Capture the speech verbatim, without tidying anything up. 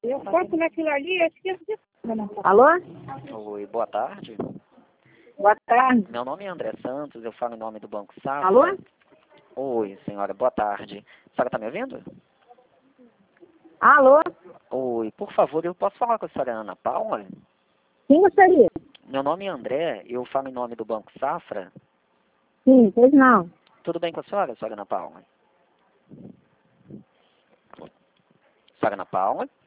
Eu posso naquilo ali, eu esqueci. Alô? Oi, boa tarde. Boa tarde. Meu nome é André Santos, eu falo em nome do Banco Safra. Alô? Oi, senhora, boa tarde. A senhora está me ouvindo? Alô? Oi, por favor, eu posso falar com a senhora Ana Paula? Quem gostaria? Meu nome é André, eu falo em nome do Banco Safra. Sim, pois não. Tudo bem com a senhora, senhora Ana Paula? Senhora Ana Paula?